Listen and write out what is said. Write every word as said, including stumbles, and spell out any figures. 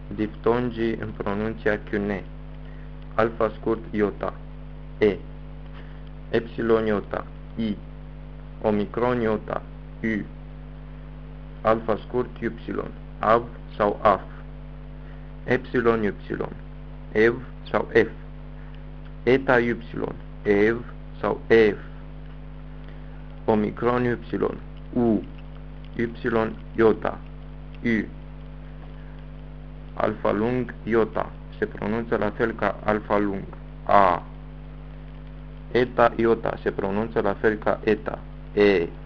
Diptongii în pronunția chiune. Alfa scurt iota, E. Epsilon iota, I. Omicron iota, U. Alfa scurt Y, Av sau Af. Epsilon Y, Ev sau F. Eta Y, Ev sau Ef. Omicron Y, U. Y iota, U. Alfa lung iota, se pronunță la fel ca alfa lung, A. Eta iota, se pronunță la fel ca eta, E.